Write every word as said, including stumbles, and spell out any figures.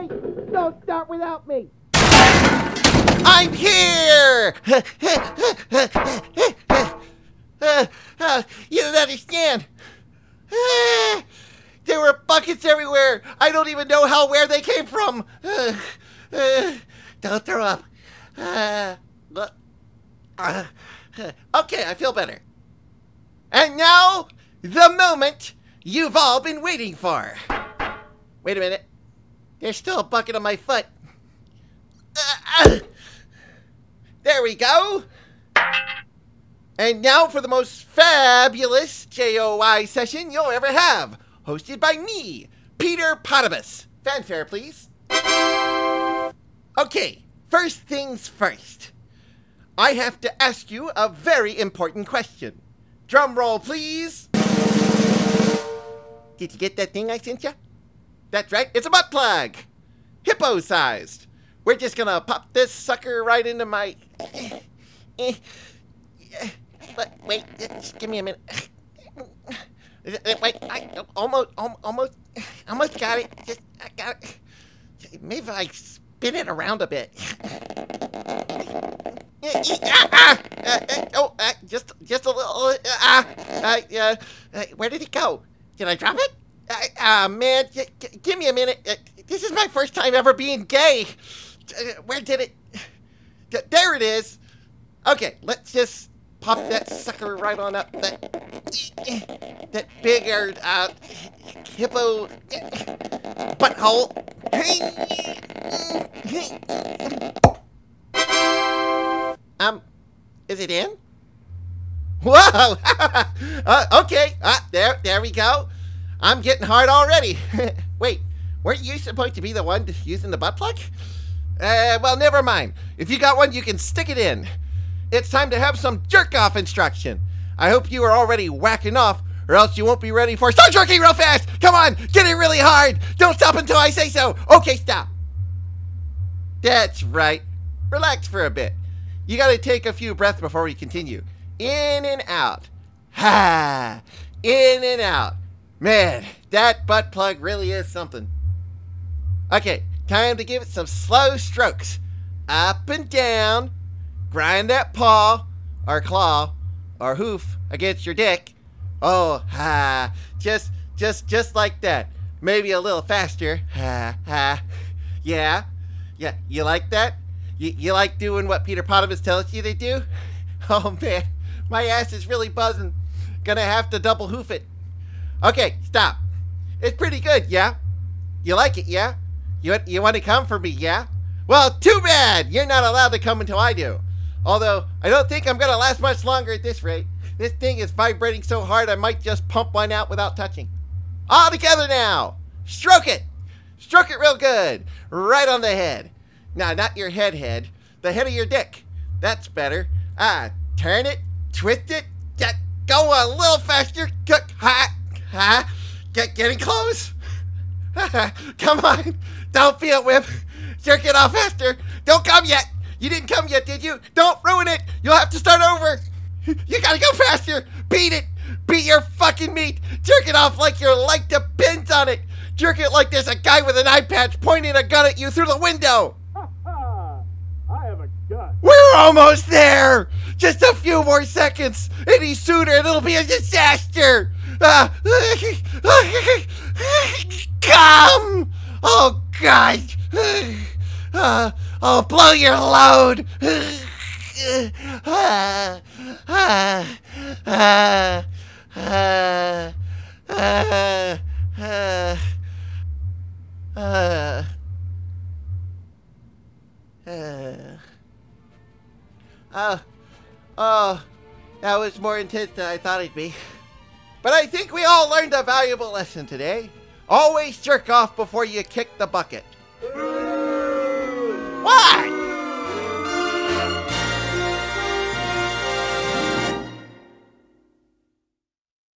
Don't start without me! I'm here! uh, uh, you don't understand. Uh, there were buckets everywhere. I don't even know how where they came from. Uh, uh, don't throw up. Uh, uh, okay, I feel better. And now, the moment you've all been waiting for. Wait a minute. There's still a bucket on my foot. Uh, uh, there we go. And now for the most fabulous J O I session you'll ever have. Hosted by me, Peter Potamus. Fanfare, please. Okay, first things first. I have to ask you a very important question. Drum roll, please. Did you get that thing I sent you? That's right, it's a butt plug. Hippo-sized. We're just gonna pop this sucker right into my... Wait, just give me a minute. Wait, I almost, almost, almost got it. Just, I got it. Maybe if I spin it around a bit. Oh, just, just a little. Ah, uh, uh, where did it go? Did I drop it? Ah, uh, man, g- g- give me a minute. Uh, this is my first time ever being gay. Uh, where did it? D- there it is. Okay, let's just pop that sucker right on up that that bigger uh, hippo butthole. Um, is it in? Whoa! uh, okay, uh, there, there we go. I'm getting hard already. Wait, weren't you supposed to be the one using the butt plug? Uh, well, never mind. If you got one, you can stick it in. It's time to have some jerk-off instruction. I hope you are already whacking off, or else you won't be ready for... Start jerking real fast! Come on, get it really hard! Don't stop until I say so! Okay, stop. That's right. Relax for a bit. You gotta take a few breaths before we continue. In and out. Ha! In and out. Man, that butt plug really is something. Okay, time to give it some slow strokes. Up and down. Grind that paw, or claw, or hoof against your dick. Oh, ha. Just, just, just like that. Maybe a little faster. Ha, ha. Yeah? Yeah, you like that? You, you like doing what Peter Potamus tells you to do? Oh, man. My ass is really buzzing. Gonna have to double hoof it. Okay, stop. It's pretty good, yeah? You like it, yeah? You, you want to come for me, yeah? Well, too bad! You're not allowed to come until I do. Although, I don't think I'm gonna last much longer at this rate. This thing is vibrating so hard I might just pump one out without touching. All together now! Stroke it! Stroke it real good! Right on the head. Now, not your head head. The head of your dick. That's better. Ah, turn it, twist it, get, go a little faster. Get, ha, ha, get, getting close. Come on, don't be a whip. Jerk it off faster. Don't come yet. You didn't come yet, did you? Don't ruin it. You'll have to start over. You gotta go faster. Beat it. Beat your fucking meat. Jerk it off like your life depends on it. Jerk it like there's a guy with an eye patch pointing a gun at you through the window. I have a gun. We're almost there. Just a few more seconds. Any sooner and it'll be a disaster. Uh, come. Oh, God. Uh, I'll blow your load. Uh, uh, uh, uh, uh, uh, uh, uh. Oh, oh, that was more intense than I thought it'd be. But I think we all learned a valuable lesson today. Always jerk off before you kick the bucket. Why?